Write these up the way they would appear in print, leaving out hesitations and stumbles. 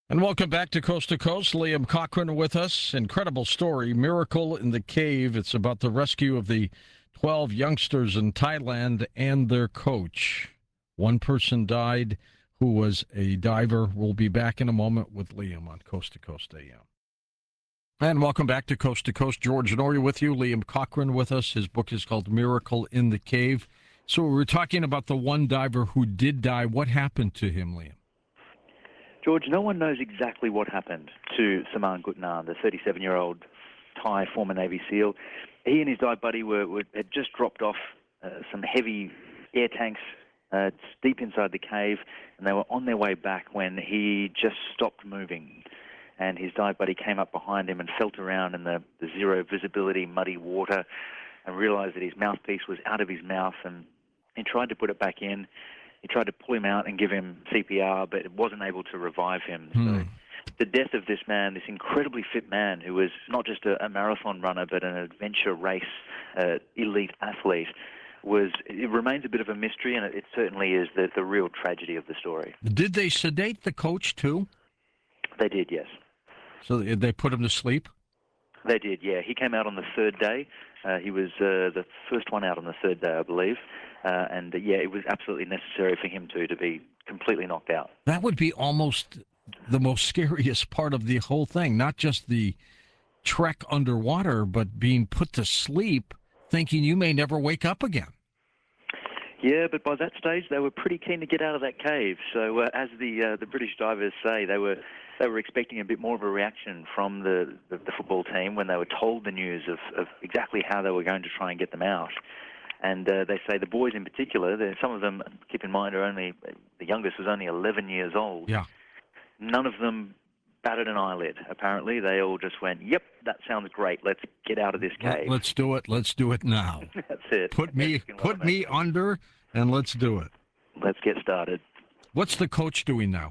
And welcome back to Coast. Liam Cochran with us. Incredible story, Miracle in the Cave. It's about the rescue of the 12 youngsters in Thailand and their coach. One person died who was a diver. We'll be back in a moment with Liam on Coast to Coast AM. And welcome back to Coast. George Noory with you. Liam Cochran with us. His book is called Miracle in the Cave. So we were talking about the one diver who did die. What happened to him, Liam? George, no one knows exactly what happened to Saman Gutnan, the 37-year-old Thai former Navy SEAL. He and his dive buddy had just dropped off some heavy air tanks deep inside the cave, and they were on their way back when he just stopped moving. And his dive buddy came up behind him and felt around in the zero visibility, muddy water, and realized that his mouthpiece was out of his mouth, and he tried to put it back in. He tried to pull him out and give him CPR, but it wasn't able to revive him. So the death of this man, this incredibly fit man who was not just a marathon runner, but an adventure race elite athlete, it remains a bit of a mystery, and it certainly is the real tragedy of the story. Did they sedate the coach, too? They did, yes. So they put him to sleep? They did, yeah. He came out on the third day. He was the first one out on the third day, I believe. It was absolutely necessary for him to be completely knocked out. That would be almost the most scariest part of the whole thing, not just the trek underwater, but being put to sleep thinking you may never wake up again. Yeah, but by that stage, they were pretty keen to get out of that cave. So as the British divers say, they were expecting a bit more of a reaction from the football team when they were told the news of exactly how they were going to try and get them out. And they say the boys in particular, some of them, keep in mind, the youngest was only 11 years old. Yeah. None of them batted an eyelid, apparently. They all just went, yep, that sounds great. Let's get out of this cave. Let's do it. Let's do it now. That's it. Put me under, and let's do it. Let's get started. What's the coach doing now?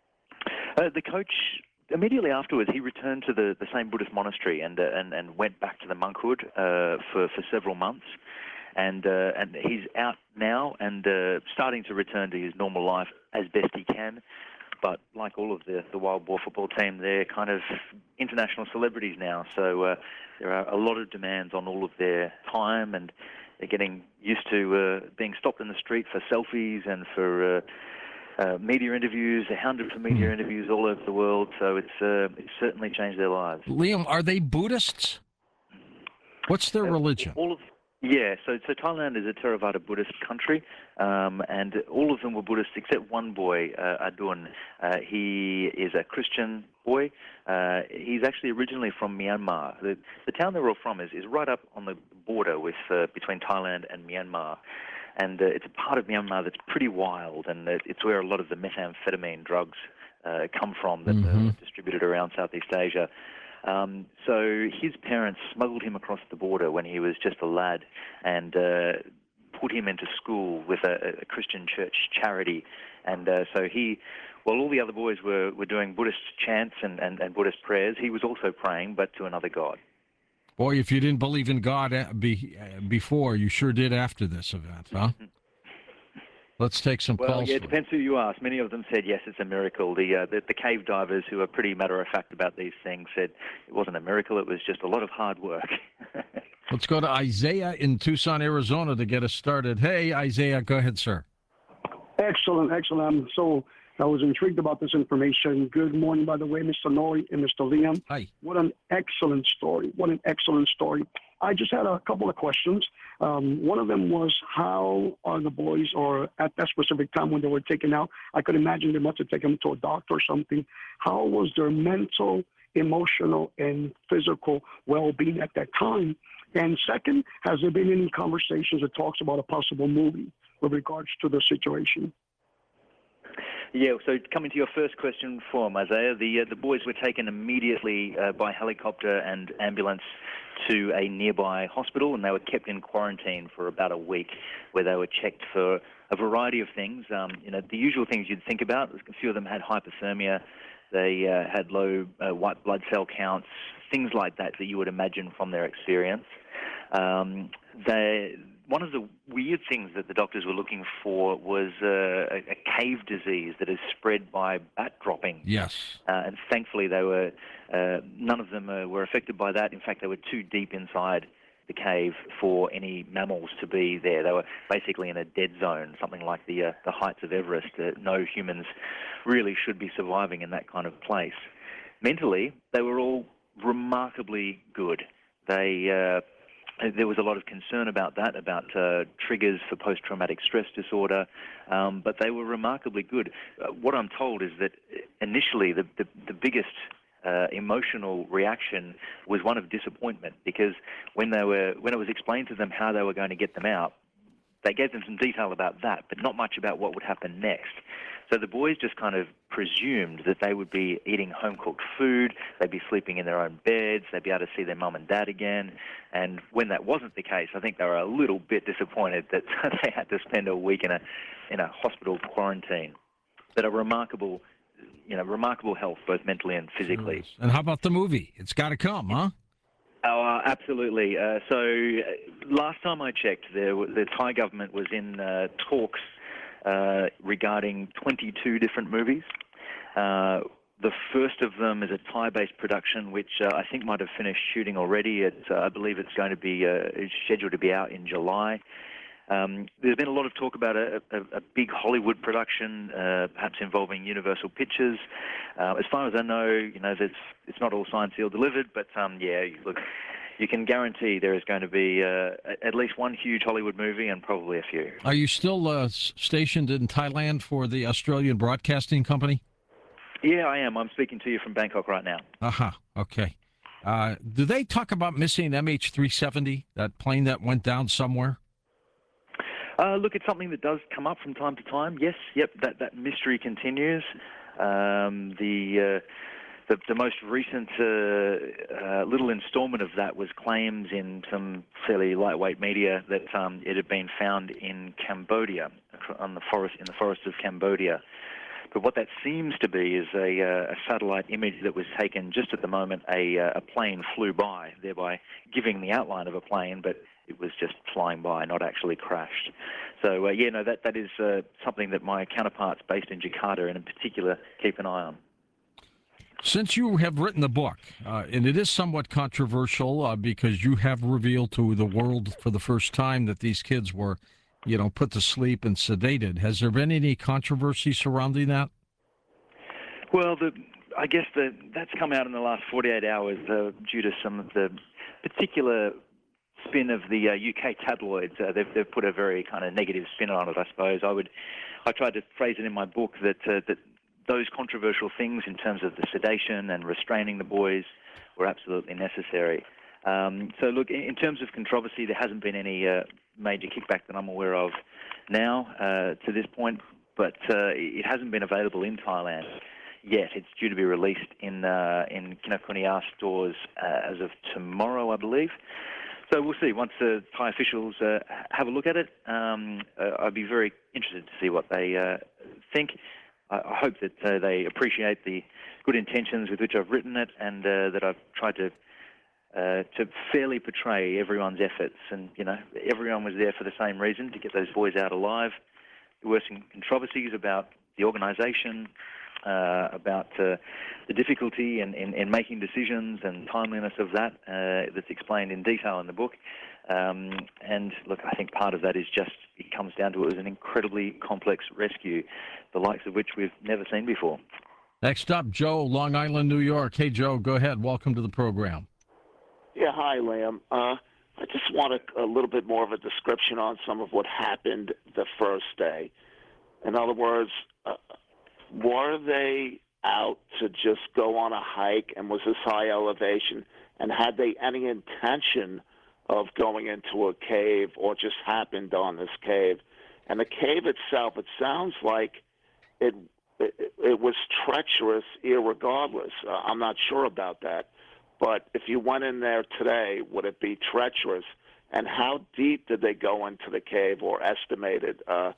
The coach, immediately afterwards, he returned to the same Buddhist monastery and went back to the monkhood for several months. And he's out now and starting to return to his normal life as best he can. But like all of the Wild Boar football team, they're kind of international celebrities now. So there are a lot of demands on all of their time, and they're getting used to being stopped in the street for selfies and for media interviews. They're hounded for media interviews all over the world. So it's certainly changed their lives. Liam, are they Buddhists? What's their religion? Yeah, so Thailand is a Theravada Buddhist country, and all of them were Buddhist except one boy, Adun. He is a Christian boy. He's actually originally from Myanmar. The town they're all from is right up on the border between Thailand and Myanmar. And it's a part of Myanmar that's pretty wild, and it's where a lot of the methamphetamine drugs come from that are distributed around Southeast Asia. So his parents smuggled him across the border when he was just a lad and put him into school with a Christian church charity. And so while all the other boys were doing Buddhist chants and Buddhist prayers, he was also praying, but to another god. Boy, if you didn't believe in God before, you sure did after this event, huh? Let's take some calls. Well, yeah, it depends who you ask. Many of them said, yes, it's a miracle. The cave divers, who are pretty matter-of-fact about these things, said it wasn't a miracle, it was just a lot of hard work. Let's go to Isaiah in Tucson, Arizona to get us started. Hey, Isaiah, go ahead, sir. Excellent. I was intrigued about this information. Good morning, by the way, Mr. Noory and Mr. Liam. Hi. What an excellent story. I just had a couple of questions. One of them was, how are the boys, or at that specific time when they were taken out, I could imagine they must have taken them to a doctor or something. How was their mental, emotional, and physical well-being at that time? And second, has there been any conversations or talks about a possible movie with regards to the situation? Yeah, so coming to your first question, Isaiah, the boys were taken immediately by helicopter and ambulance to a nearby hospital, and they were kept in quarantine for about a week, where they were checked for a variety of things. The usual things you'd think about. A few of them had hypothermia. They had low white blood cell counts, things like that you would imagine from their experience. one of the weird things that the doctors were looking for was a cave disease that is spread by bat dropping. Yes. And thankfully, they were none of them were affected by that. In fact, they were too deep inside the cave for any mammals to be there. They were basically in a dead zone, something like the heights of Everest. No humans really should be surviving in that kind of place. Mentally, they were all remarkably good. There was a lot of concern about that, about triggers for post-traumatic stress disorder, but they were remarkably good. What I'm told is that initially the biggest emotional reaction was one of disappointment, because when it was explained to them how they were going to get them out, they gave them some detail about that, but not much about what would happen next. So the boys just kind of presumed that they would be eating home-cooked food, they'd be sleeping in their own beds, they'd be able to see their mum and dad again. And when that wasn't the case, I think they were a little bit disappointed that they had to spend a week in a hospital quarantine. But a remarkable health, both mentally and physically. And how about the movie? It's got to come, huh? Oh, absolutely. So last time I checked, the Thai government was in talks regarding 22 different movies. The first of them is a Thai-based production, which I think might have finished shooting already. I believe it's going to be scheduled to be out in July. There's been a lot of talk about a big Hollywood production, perhaps involving Universal Pictures. As far as I know, it's not all signed, sealed, delivered, but look, you can guarantee there is going to be at least one huge Hollywood movie and probably a few. Are you still stationed in Thailand for the Australian Broadcasting Company? Yeah, I am. I'm speaking to you from Bangkok right now. Okay. Do they talk about missing MH370, that plane that went down somewhere? Look, it's something that does come up from time to time. Yes, that mystery continues. The most recent little installment of that was claims in some fairly lightweight media that it had been found in Cambodia, in the forests of Cambodia. But what that seems to be is a satellite image that was taken just at the moment a plane flew by, thereby giving the outline of a plane, but it was just flying by, not actually crashed. So, that is something that my counterparts based in Jakarta, and in particular, keep an eye on. Since you have written the book, and it is somewhat controversial because you have revealed to the world for the first time that these kids were, put to sleep and sedated, has there been any controversy surrounding that? Well, I guess that's come out in the last 48 hours due to some of the particular spin of the UK tabloids. They've put a very kind of negative spin on it, I suppose. I tried to phrase it in my book that those controversial things in terms of the sedation and restraining the boys were absolutely necessary. So look, in terms of controversy, there hasn't been any major kickback that I'm aware of now to this point, but it hasn't been available in Thailand yet. It's due to be released in Kinokuniya stores as of tomorrow, I believe. So we'll see. Once the Thai officials have a look at it, I'd be very interested to see what they think. I hope that they appreciate the good intentions with which I've written it, and that I've tried to fairly portray everyone's efforts. And, everyone was there for the same reason, to get those boys out alive. There were some controversies about the organisation, about the difficulty in making decisions and timeliness of that that's explained in detail in the book. And look, I think part of that is just, it comes down to it was an incredibly complex rescue, the likes of which we've never seen before. Next up, Joe, Long Island, New York. Hey, Joe, go ahead. Welcome to the program. Yeah, hi, Liam. I just want a little bit more of a description on some of what happened the first day. In other words, were they out to just go on a hike, and was this high elevation, and had they any intention of going into a cave, or just happened on this cave? And the cave itself, it sounds like it was treacherous irregardless. I'm not sure about that. But if you went in there today, would it be treacherous? And how deep did they go into the cave, or estimated?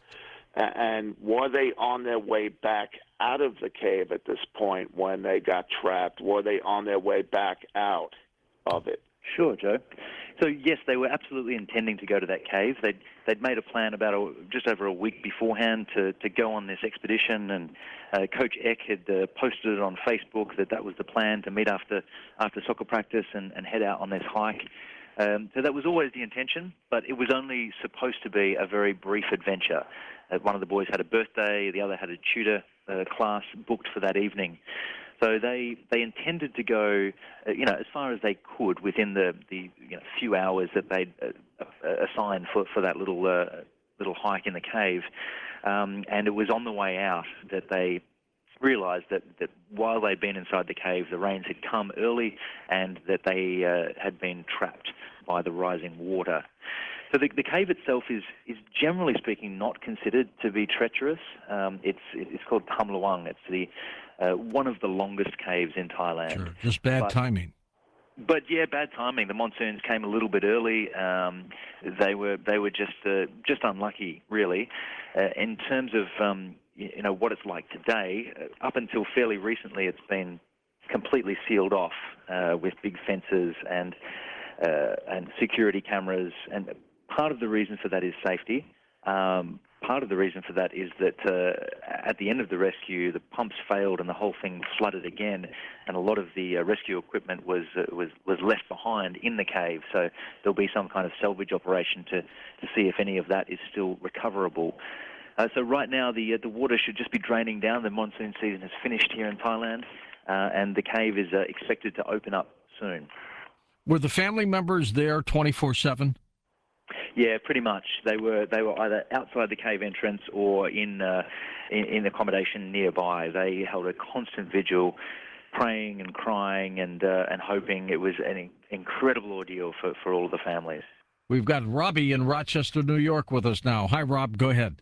And were they on their way back out of the cave at this point when they got trapped? Were they on their way back out of it? Sure, Joe. So yes, they were absolutely intending to go to that cave. They'd made a plan about just over a week beforehand to go on this expedition, and Coach Eck had posted it on Facebook that was the plan, to meet after soccer practice and head out on this hike. So that was always the intention, but it was only supposed to be a very brief adventure. One of the boys had a birthday, the other had a tutor class booked for that evening. So they intended to go, as far as they could within the few hours that they'd assigned for that little hike in the cave. And it was on the way out that they realized that while they'd been inside the cave, the rains had come early and that they had been trapped by the rising water. So the cave itself is generally speaking not considered to be treacherous. It's called Tham Luang. It's the one of the longest caves in Thailand. Sure, just bad timing. But yeah, bad timing. The monsoons came a little bit early. They were just unlucky, really. In terms of what it's like today, up until fairly recently, it's been completely sealed off with big fences and security cameras. And part of the reason for that is safety. Part of the reason for that is that at the end of the rescue, the pumps failed and the whole thing flooded again, and a lot of the rescue equipment was left behind in the cave. So there'll be some kind of salvage operation to see if any of that is still recoverable. So right now, the water should just be draining down. The monsoon season has finished here in Thailand, and the cave is expected to open up soon. Were the family members there 24/7? Yeah, pretty much. They were either outside the cave entrance or in accommodation nearby. They held a constant vigil, praying and crying and hoping. It was an incredible ordeal for all of the families. We've got Robbie in Rochester, New York with us now. Hi, Rob. Go ahead.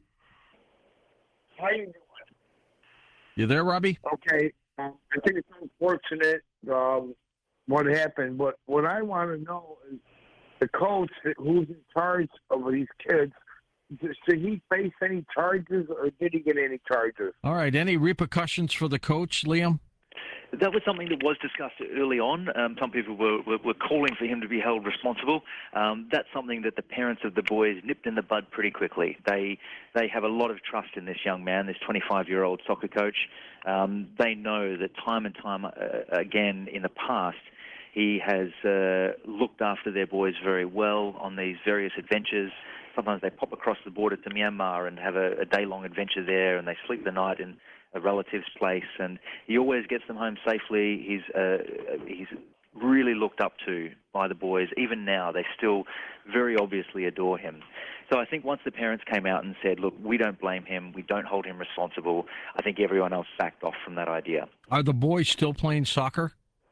How you doing? You there, Robbie? Okay. I think it's unfortunate what happened, but what I want to know is the coach who's in charge of these kids, should he face any charges or did he get any charges? All right. Any repercussions for the coach, Liam? That was something that was discussed early on. Some people were calling for him to be held responsible. That's something that the parents of the boys nipped in the bud pretty quickly. They have a lot of trust in this young man, this 25-year-old soccer coach. They know that time and time again in the past, he has looked after their boys very well on these various adventures. Sometimes they pop across the border to Myanmar and have a day-long adventure there, and they sleep the night in a relative's place, and he always gets them home safely. He's really looked up to by the boys. Even now, they still very obviously adore him. So I think once the parents came out and said, look, we don't blame him, we don't hold him responsible, I think everyone else backed off from that idea. Are the boys still playing soccer?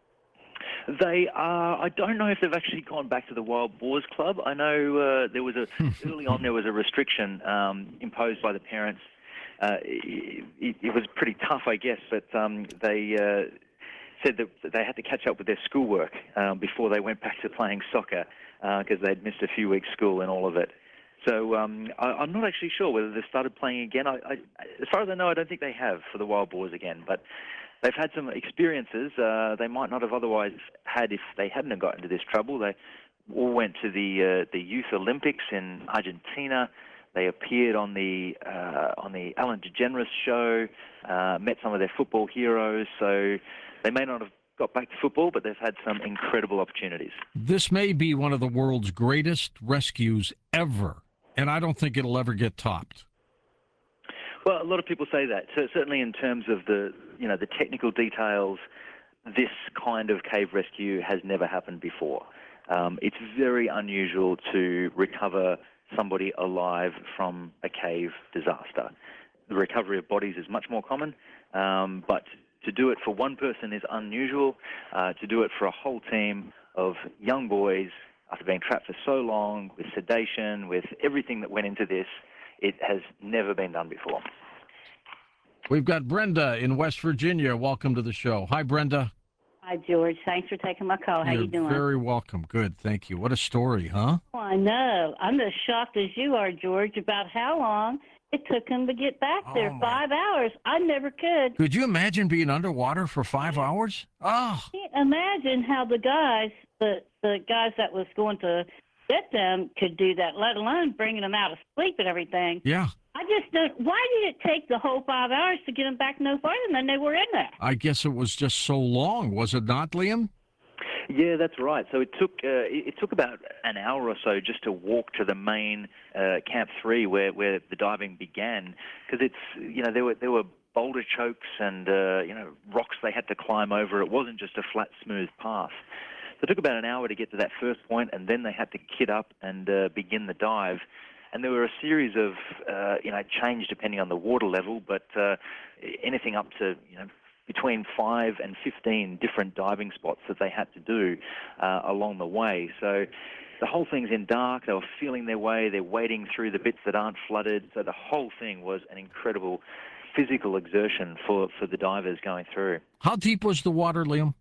They are. I don't know if they've actually gone back to the Wild Boars Club. I know there was early on there was a restriction imposed by the parents. It was pretty tough, I guess, but they said that they had to catch up with their schoolwork before they went back to playing soccer because they'd missed a few weeks' school and all of it. So I'm not actually sure whether they've started playing again. As far as I know, I don't think they have for the Wild Boars again, but they've had some experiences they might not have otherwise had if they hadn't got into this trouble. They all went to the Youth Olympics in Argentina. They appeared on the Ellen DeGeneres show, met some of their football heroes. So they may not have got back to football, but they've had some incredible opportunities. This may be one of the world's greatest rescues ever, and I don't think it'll ever get topped. Well, a lot of people say that. So certainly in terms of the technical details, this kind of cave rescue has never happened before. It's very unusual to recover somebody alive from a cave disaster. The recovery of bodies is much more common, but to do it for one person is unusual. To do it for a whole team of young boys after being trapped for so long, with sedation, with everything that went into this, it has never been done before. We've got Brenda in West Virginia. Welcome to the show. Hi, Brenda. Hi, George. Thanks for taking my call. How You're you doing? Very welcome. Good. Thank you. What a story, huh? Oh, I know. I'm as shocked as you are, George, about how long it took him to get back there. 5 hours. I never could. Could you imagine being underwater for 5 hours? Oh. I can't imagine how the guys the guys that was going to get them could do that, let alone bringing them out of sleep and everything. Yeah. I just don't. Why did it take the whole 5 hours to get them back no farther than they were in there? I guess it was just so long, was it not, Liam? Yeah, that's right. So it took about an hour or so just to walk to the main Camp 3 where the diving began, because it's there were boulder chokes and rocks they had to climb over. It wasn't just a flat, smooth path. So it took about an hour to get to that first point, and then they had to kit up and begin the dive. And there were a series of change depending on the water level, but anything up to between 5 and 15 different diving spots that they had to do along the way. So the whole thing's in dark. They were feeling their way. They're wading through the bits that aren't flooded. So the whole thing was an incredible physical exertion for the divers going through. How deep was the water, Liam?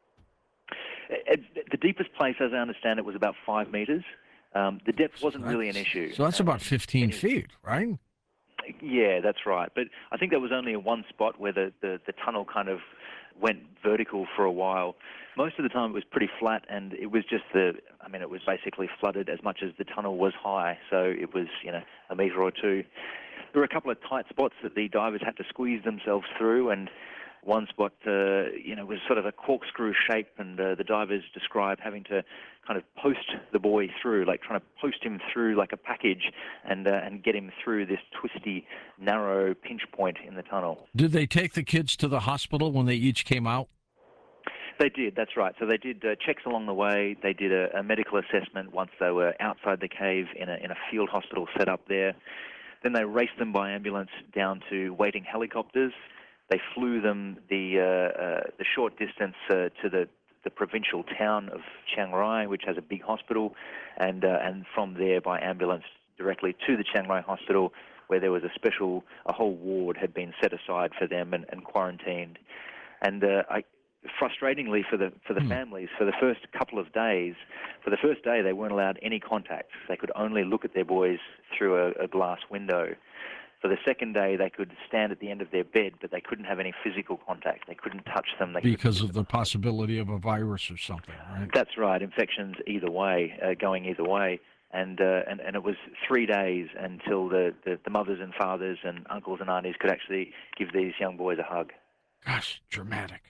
The deepest place, as I understand it, was about 5 meters. The depth wasn't really an issue. So that's about 15 feet, right? Yeah, that's right. But I think there was only one spot where the tunnel kind of went vertical for a while. Most of the time it was pretty flat, and it was just it was basically flooded as much as the tunnel was high. So it was, a meter or two. There were a couple of tight spots that the divers had to squeeze themselves through, and one spot, was sort of a corkscrew shape, and the divers described having to kind of post the boy through, like trying to post him through like a package and get him through this twisty, narrow pinch point in the tunnel. Did they take the kids to the hospital when they each came out? They did, that's right. So they did checks along the way. They did a medical assessment once they were outside the cave in a field hospital set up there. Then they raced them by ambulance down to waiting helicopters. They flew them the short distance to the provincial town of Chiang Rai, which has a big hospital, and from there by ambulance directly to the Chiang Rai hospital, where there was a whole ward had been set aside for them and quarantined. And frustratingly for the families, for the first couple of days, for the first day they weren't allowed any contact. They could only look at their boys through a glass window. For the second day, they could stand at the end of their bed, but they couldn't have any physical contact. They couldn't touch them. Because of the possibility of a virus or something, right? That's right. Infections either way, going either way. And it was 3 days until the mothers and fathers and uncles and aunties could actually give these young boys a hug. Gosh, dramatic.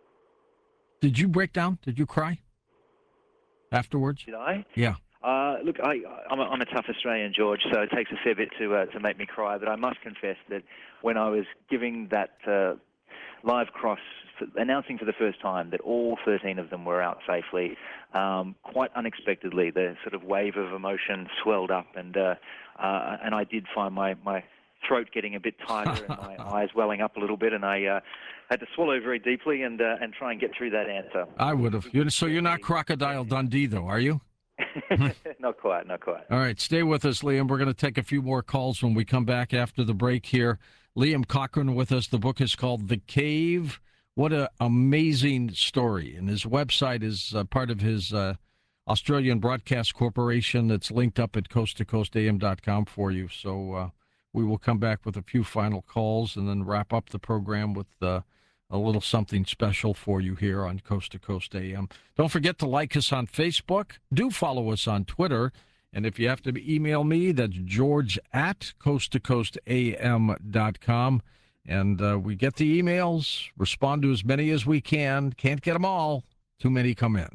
Did you break down? Did you cry afterwards? Did I? Yeah. Look, I'm a tough Australian, George, so it takes a fair bit to make me cry. But I must confess that when I was giving that live cross, announcing for the first time that all 13 of them were out safely, quite unexpectedly, the sort of wave of emotion swelled up, and I did find my throat getting a bit tighter and my eyes welling up a little bit, and I had to swallow very deeply and try and get through that answer. I would have. So you're not Crocodile Dundee, though, are you? Not quite. All right, stay with us, Liam. We're going to take a few more calls when we come back after the break here. Liam Cochrane with us. The book is called The Cave. What an amazing story. And his website is part of his Australian Broadcast Corporation that's linked up at coasttocoastam.com for you. So we will come back with a few final calls and then wrap up the program with a little something special for you here on Coast to Coast AM. Don't forget to like us on Facebook. Do follow us on Twitter. And if you have to email me, that's George at coasttocoastam.com. And we get the emails, respond to as many as we can. Can't get them all. Too many come in.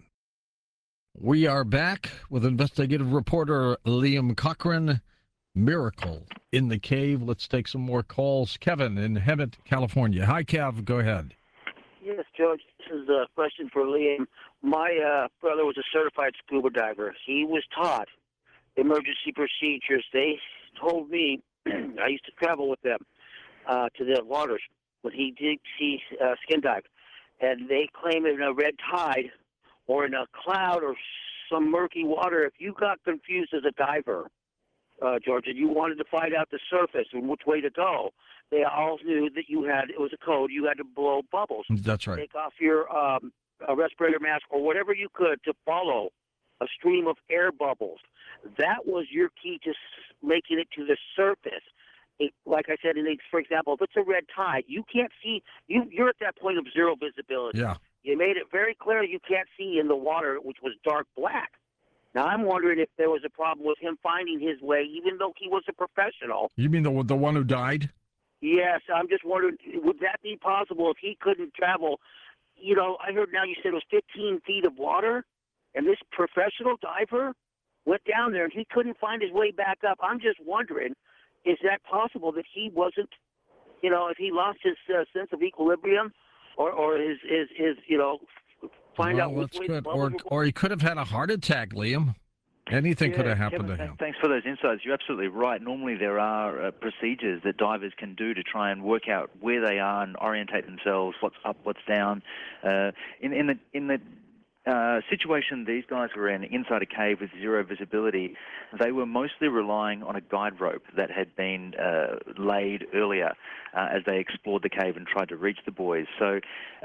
We are back with investigative reporter Liam Cochrane. Miracle in the Cave. Let's take some more calls. Kevin in Hemet, California. Hi, Kev. Go ahead. Yes, George. This is a question for Liam. My brother was a certified scuba diver. He was taught emergency procedures. They told me, I used to travel with them to the waters when he did see skin dive. And they claim in a red tide or in a cloud or some murky water, if you got confused as a diver, George, and you wanted to find out the surface and which way to go, they all knew that it was a code, you had to blow bubbles. That's right. Take off your respirator mask or whatever you could to follow a stream of air bubbles. That was your key to making it to the surface. Like I said, for example, if it's a red tide, you can't see, you're at that point of zero visibility. Yeah. You made it very clear you can't see in the water, which was dark black. Now, I'm wondering if there was a problem with him finding his way, even though he was a professional. You mean the one who died? Yes, I'm just wondering, would that be possible if he couldn't travel? You know, I heard now you said it was 15 feet of water, and this professional diver went down there, and he couldn't find his way back up. I'm just wondering, is that possible that he wasn't, you know, if he lost his sense of equilibrium or his you know, find out which way good. Or he could have had a heart attack, Liam. Anything could have happened Kevin, to him. Thanks for those insights. You're absolutely right. Normally there are procedures that divers can do to try and work out where they are and orientate themselves, what's up, what's down. In the situation these guys were in, inside a cave with zero visibility, they were mostly relying on a guide rope that had been laid earlier as they explored the cave and tried to reach the boys. So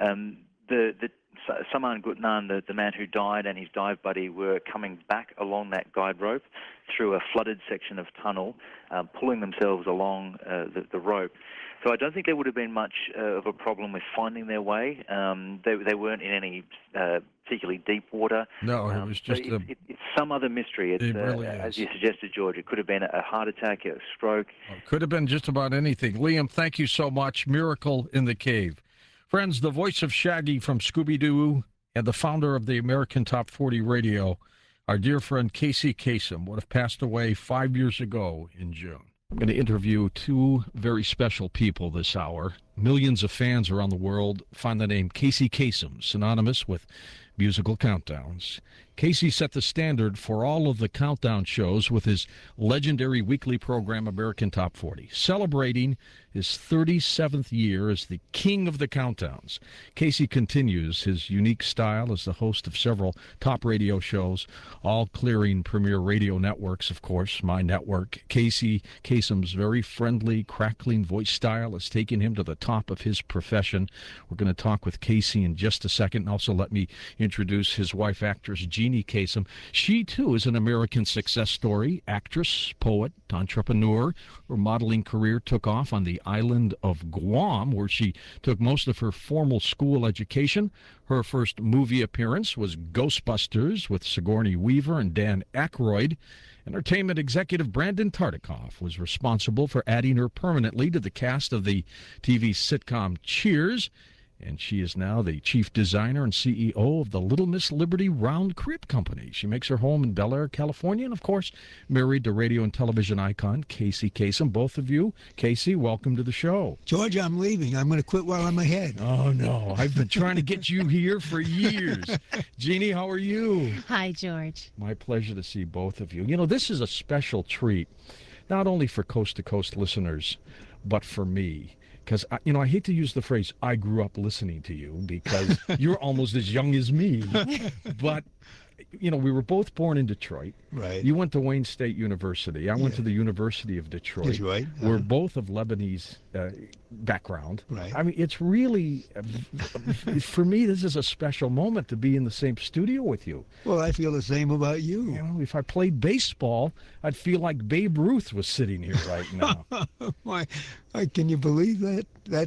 Saman Gutnan, the man who died, and his dive buddy were coming back along that guide rope through a flooded section of tunnel, pulling themselves along the rope. So I don't think there would have been much of a problem with finding their way. They weren't in any particularly deep water. No, it was just it's some other mystery. It really is. As you suggested, George, it could have been a heart attack, a stroke. It could have been just about anything. Liam, thank you so much. Miracle in the Cave. Friends, the voice of Shaggy from Scooby-Doo and the founder of the American Top 40 Radio, our dear friend Casey Kasem, would have passed away 5 years ago in June. I'm going to interview two very special people this hour. Millions of fans around the world find the name Casey Kasem synonymous with musical countdowns. Casey set the standard for all of the countdown shows with his legendary weekly program, American Top 40, celebrating his 37th year as the king of the countdowns. Casey continues his unique style as the host of several top radio shows, all clearing premier radio networks, of course, my network. Casey Kasem's very friendly, crackling voice style has taken him to the top of his profession. We're going to talk with Casey in just a second. And also let me introduce his wife, actress Jeannie Kasem. She, too, is an American success story, actress, poet, entrepreneur. Her modeling career took off on the island of Guam, where she took most of her formal school education. Her first movie appearance was Ghostbusters with Sigourney Weaver and Dan Aykroyd. Entertainment executive Brandon Tartikoff was responsible for adding her permanently to the cast of the TV sitcom Cheers. And she is now the chief designer and CEO of the Little Miss Liberty Round Crib Company. She makes her home in Bel Air, California, and, of course, married to radio and television icon Casey Kasem. Both of you, Casey, welcome to the show. George, I'm leaving. I'm going to quit while I'm ahead. Oh, no. I've been trying to get you here for years. Jeannie, how are you? Hi, George. My pleasure to see both of you. You know, this is a special treat, not only for Coast to Coast listeners, but for me. Because, you know, I hate to use the phrase, I grew up listening to you, because you're almost as young as me. But, you know, we were both born in Detroit. Right. You went to Wayne State University. I went to the University of Detroit. Detroit. We're both of Lebanese background. Right. I mean, it's really, for me, this is a special moment to be in the same studio with you. Well, I feel the same about you. You know, if I played baseball, I'd feel like Babe Ruth was sitting here right now. Why, can you believe that?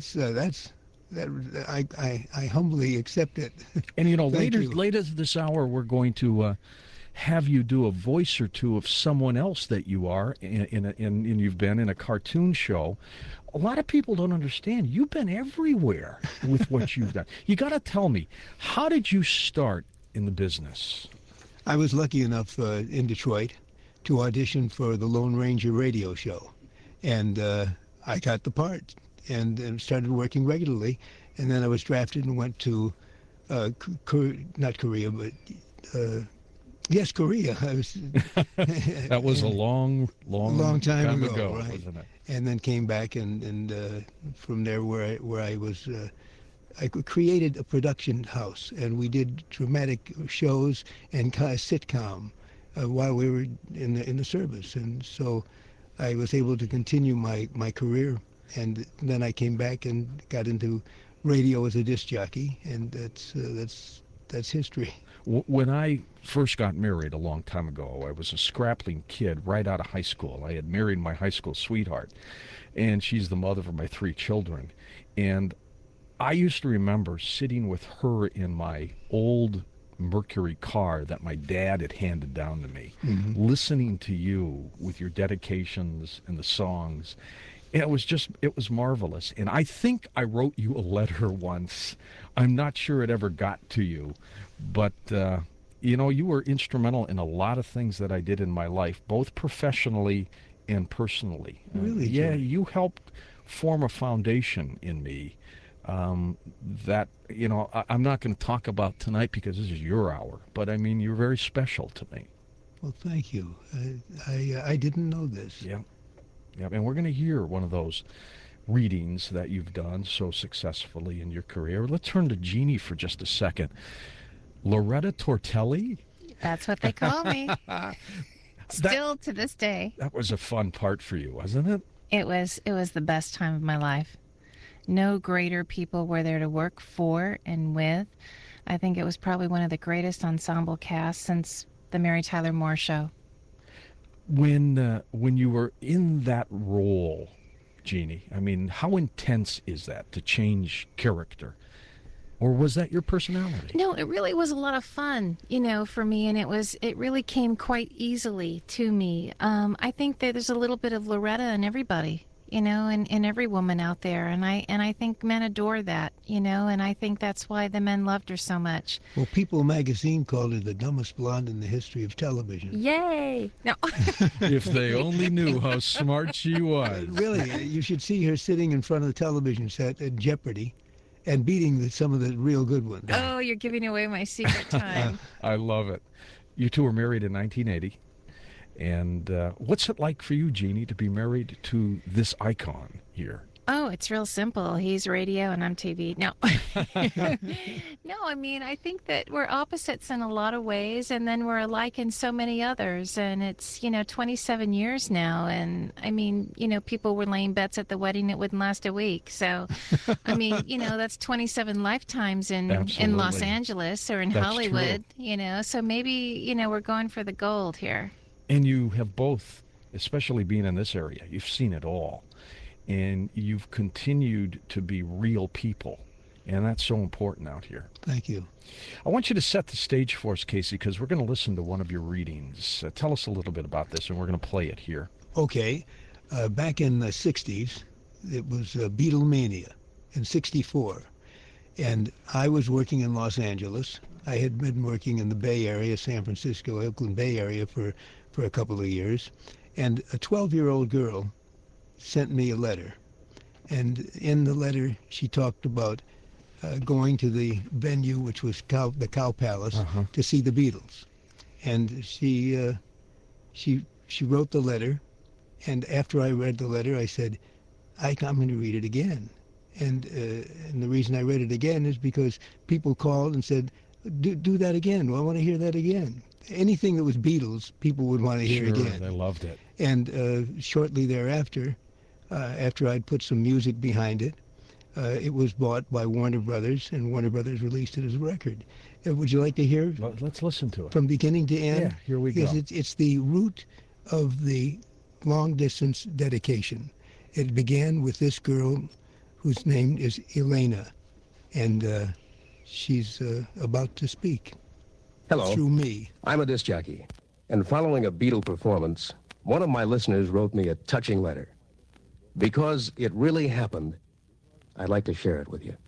I humbly accept it. And, you know, later this hour, we're going to have you do a voice or two of someone else that you are, and you've been in a cartoon show. A lot of people don't understand. You've been everywhere with what you've done. You got to tell me, how did you start in the business? I was lucky enough in Detroit to audition for the Lone Ranger radio show, and I got the part and started working regularly. And then I was drafted and went to not Korea, but yes, Korea. That was a long time ago, right? Wasn't it? And then came back, and from there, where I was, I created a production house, and we did dramatic shows and kind of sitcom while we were in the service, and so I was able to continue my career. And then I came back and got into radio as a disc jockey, and that's history. When I first got married a long time ago, I was a scrappling kid right out of high school. I had married my high school sweetheart, and she's the mother of my 3 children. And I used to remember sitting with her in my old Mercury car that my dad had handed down to me, listening to you with your dedications and the songs. It was marvelous. And I think I wrote you a letter once. I'm not sure it ever got to you, but you were instrumental in a lot of things that I did in my life, both professionally and personally. Really? Yeah, you helped form a foundation in me that, I'm not going to talk about tonight because this is your hour, but I mean, you're very special to me. Well, thank you. I didn't know this. Yeah. Yeah, and we're going to hear one of those readings that you've done so successfully in your career. Let's turn to Jeannie for just a second. Loretta Tortelli? That's what they call me. Still to this day. That was a fun part for you, wasn't it? It was the best time of my life. No greater people were there to work for and with. I think it was probably one of the greatest ensemble casts since the Mary Tyler Moore Show. When you were in that role, Jeannie, I mean, how intense is that to change character? Or was that your personality? No, it really was a lot of fun, for me, and it really came quite easily to me. I think that there's a little bit of Loretta in everybody, in every woman out there, and I think men adore that, and I think that's why the men loved her so much. Well, People magazine called her the dumbest blonde in the history of television. Yay! No. If they only knew how smart she was. Really, you should see her sitting in front of the television set at Jeopardy and beating some of the real good ones. Oh, you're giving away my secret time. I love it. You two were married in 1980. And what's it like for you, Jeannie, to be married to this icon here? Oh, it's real simple. He's radio and I'm TV. No. No, I mean, I think that we're opposites in a lot of ways, and then we're alike in so many others. And it's, 27 years now. And I mean, people were laying bets at the wedding it wouldn't last a week. So, I mean, that's 27 lifetimes in Los Angeles or in That's Hollywood, So maybe, we're going for the gold here. And you have both, especially being in this area, you've seen it all. And you've continued to be real people. And that's so important out here. Thank you. I want you to set the stage for us, Casey, because we're going to listen to one of your readings. Tell us a little bit about this, and we're going to play it here. Okay. Back in the 60s, it was Beatlemania in 64. And I was working in Los Angeles. I had been working in the Bay Area, San Francisco, Oakland Bay Area for a couple of years. And a 12-year-old girl sent me a letter. And in the letter, she talked about going to the venue, which was the Cow Palace, to see the Beatles. And she wrote the letter. And after I read the letter, I said, I'm going to read it again. And the reason I read it again is because people called and said, do that again. Well, I want to hear that again. Anything that was Beatles, people would want to hear again. They loved it. And shortly thereafter, after I'd put some music behind it, it was bought by Warner Brothers, and Warner Brothers released it as a record. Would you like to hear? Let's listen to it. From beginning to end? Yeah, here we go. Because it's the root of the long-distance dedication. It began with this girl whose name is Elena, and she's about to speak. Hello. Through me. I'm a disc jockey, and following a Beatle performance, one of my listeners wrote me a touching letter. Because it really happened, I'd like to share it with you.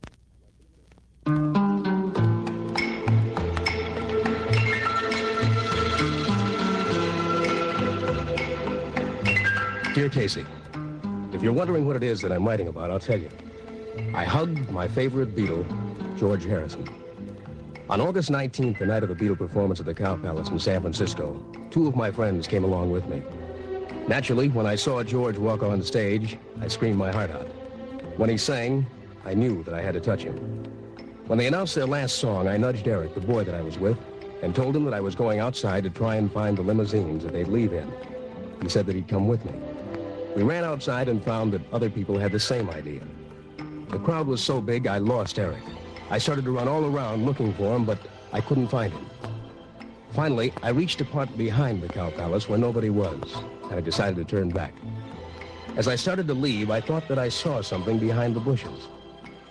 Dear Casey, if you're wondering what it is that I'm writing about, I'll tell you. I hugged my favorite Beatle, George Harrison. On August 19th, the night of the Beatle performance at the Cow Palace in San Francisco, two of my friends came along with me. Naturally, when I saw George walk on stage, I screamed my heart out. When he sang, I knew that I had to touch him. When they announced their last song, I nudged Eric, the boy that I was with, and told him that I was going outside to try and find the limousines that they'd leave in. He said that he'd come with me. We ran outside and found that other people had the same idea. The crowd was so big, I lost Eric. I started to run all around looking for him, but I couldn't find him. Finally, I reached a part behind the Cow Palace where nobody was, and I decided to turn back. As I started to leave, I thought that I saw something behind the bushes.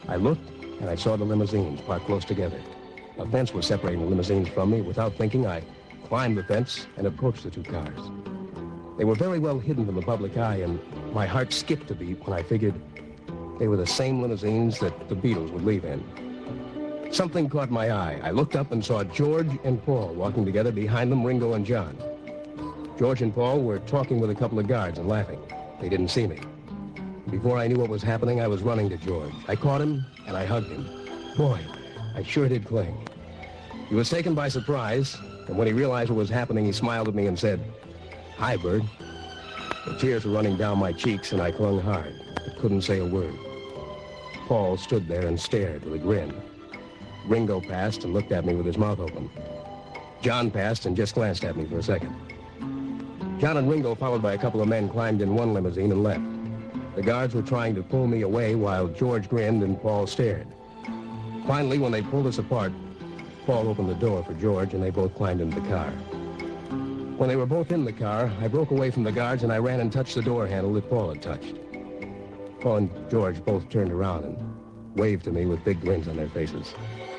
I looked, and I saw the limousines parked close together. A fence was separating the limousines from me. Without thinking, I climbed the fence and approached the two cars. They were very well hidden from the public eye, and my heart skipped a beat when I figured they were the same limousines that the Beatles would leave in. Something caught my eye. I looked up and saw George and Paul walking together, behind them Ringo and John. George and Paul were talking with a couple of guards and laughing. They didn't see me. Before I knew what was happening, I was running to George. I caught him and I hugged him. Boy, I sure did cling. He was taken by surprise, and when he realized what was happening, he smiled at me and said, "Hi, Bird." The tears were running down my cheeks, and I clung hard, but couldn't say a word. Paul stood there and stared with a grin. Ringo passed and looked at me with his mouth open. John passed and just glanced at me for a second. John and Ringo, followed by a couple of men, climbed in one limousine and left. The guards were trying to pull me away while George grinned and Paul stared. Finally, when they pulled us apart, Paul opened the door for George, and they both climbed into the car. When they were both in the car, I broke away from the guards, and I ran and touched the door handle that Paul had touched. Paul and George both turned around and waved to me with big grins on their faces.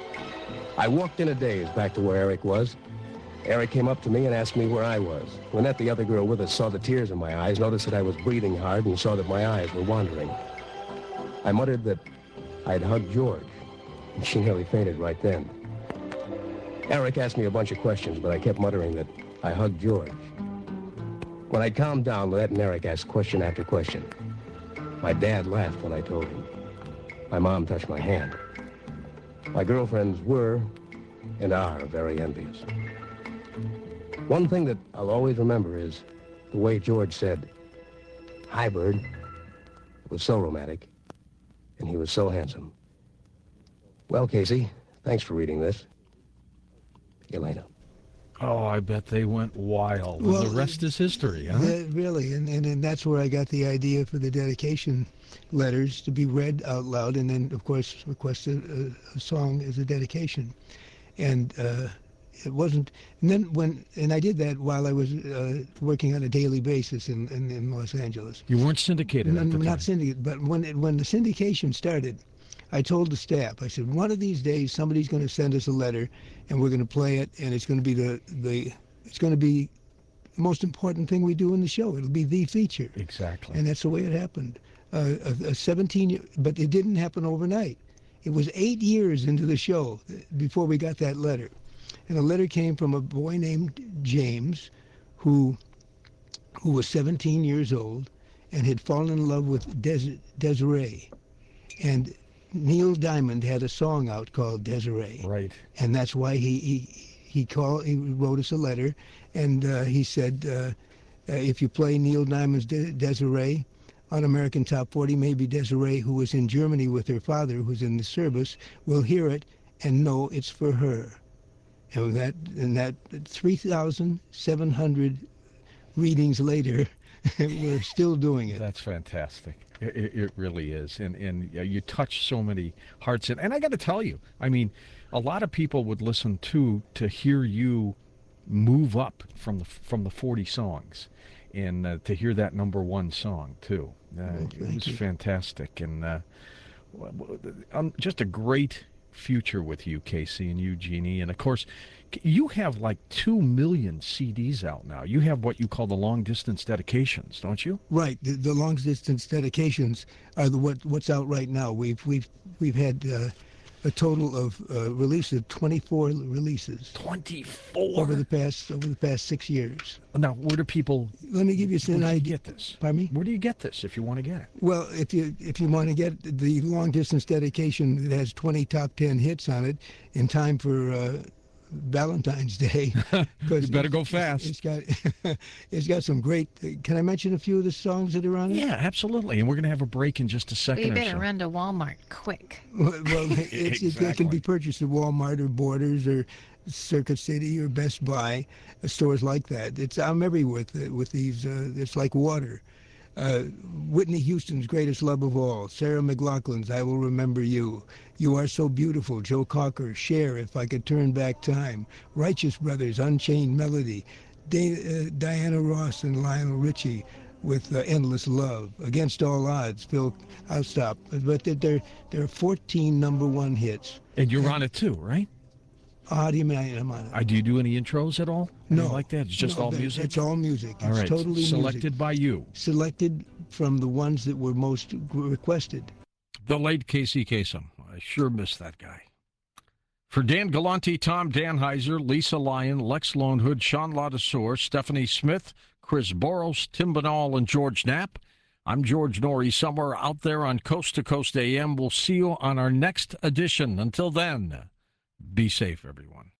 I walked in a daze back to where Eric was. Eric came up to me and asked me where I was. Lynette, the other girl with us, saw the tears in my eyes, noticed that I was breathing hard, and saw that my eyes were wandering. I muttered that I'd hugged George, and she nearly fainted right then. Eric asked me a bunch of questions, but I kept muttering that I hugged George. When I calmed down, Lynette and Eric asked question after question. My dad laughed when I told him. My mom touched my hand. My girlfriends were and are very envious. One thing that I'll always remember is the way George said, "Hi, Bird." It was so romantic, and he was so handsome. Well, Casey, thanks for reading this. Elena. Oh, I bet they went wild. Well, the rest is history, huh? Really, and that's where I got the idea for the dedication letters to be read out loud, and then, of course, request a song as a dedication. And it wasn't, and then I did that while I was working on a daily basis in Los Angeles. You weren't syndicated at the time. Not syndicated, but when the syndication started, I told the staff, I said, one of these days somebody's going to send us a letter, and we're going to play it, and it's going to be it's going to be the most important thing we do in the show. It'll be the feature. Exactly. And that's the way it happened. But it didn't happen overnight. It was 8 years into the show before we got that letter. And a letter came from a boy named James, who was 17 years old and had fallen in love with Desiree. And Neil Diamond had a song out called Desiree. Right. And that's why he wrote us a letter, and he said, if you play Neil Diamond's Desiree on American Top 40, maybe Desiree, who was in Germany with her father, who's in the service, will hear it and know it's for her. And that 3,700 readings later, we're still doing it. That's fantastic. It really is. And you touch so many hearts. And I got to tell you, I mean, a lot of people would listen to hear you move up from the 40 songs and to hear that #1 song, too. It was fantastic. And just a great future with you, Casey, and you, Jeannie. And, of course, you have like 2 million CDs out now. You have what you call the long-distance dedications, don't you? Right. The long-distance dedications are what's out right now. We've had a total of release of 24 releases. 24 over the past 6 years. Now, where do people? Let me give you an idea. Where do you get this? Pardon me? Where do you get this if you want to get it? Well, if you want to get the long distance dedication that has 20 top 10 hits on it in time for Valentine's Day, you better go fast. It's got some great. Can I mention a few of the songs that are on it? Yeah, absolutely. And we're going to have a break in just a second. We better run to Walmart quick. Well, it can be purchased at Walmart or Borders or Circuit City or Best Buy, stores like that. I'm everywhere with these. It's like water. Whitney Houston's Greatest Love of All, Sarah McLachlan's I Will Remember You, You Are So Beautiful, Joe Cocker, Cher, If I Could Turn Back Time, Righteous Brothers, Unchained Melody, Diana Ross and Lionel Richie, with Endless Love, Against All Odds. Phil, I'll stop. But there are 14 #1 hits. And you're on it too, right? How do you mean I'm on it? Do you do any intros at all? No. Like that? It's just all music? It's all music. All right. It's totally Selected music. by you. Selected from the ones that were most requested. The late Casey Kasem. I sure miss that guy. For Dan Galante, Tom Danheiser, Lisa Lyon, Lex Lonehood, Sean Ladouceur, Stephanie Smith, Chris Boros, Tim Banal, and George Knapp, I'm George Norrie, somewhere out there on Coast to Coast AM. We'll see you on our next edition. Until then, be safe, everyone.